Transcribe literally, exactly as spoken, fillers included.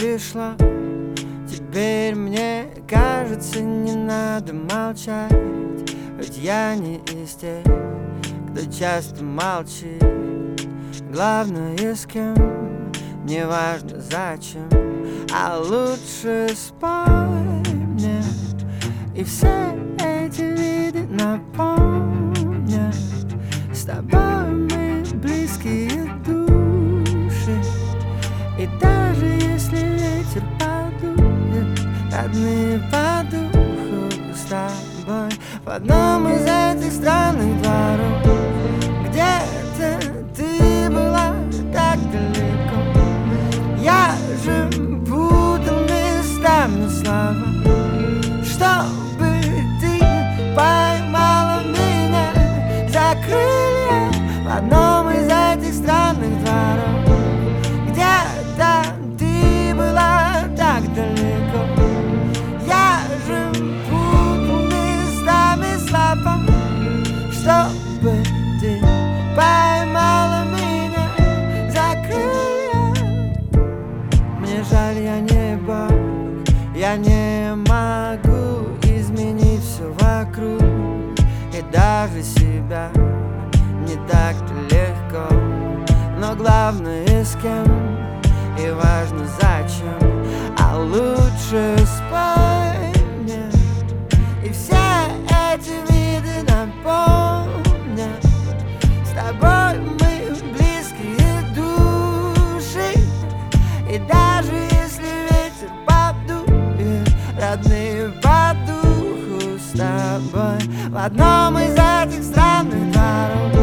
пришло. Теперь мне кажется, не надо молчать, хоть я не из тех, кто часто молчит. Главное, с кем, не важно зачем, а лучше спой мне, и все эти виды напомнят. С тобой мы близкие души, и даже если ветер подует, родные по духу с тобой в одном из этих странных дворов. Где-то ты была так далеко, я же путал местами слова, чтобы ты поймала меня за крылья в одном из этих странных дворов. Где-то ты была так далеко, я же путал местами слова, чтобы ты поймала меня за крылья. Мне жаль, я не Бог, я не могу изменить все вокруг, и даже себя не так-то легко. Но главное, с кем, и важно зачем, а лучше спой мне, и все эти виды напомнят. С тобой мы близкие души, и даже если ветер подует, родные по духу с тобой в одном из этих странных дворов.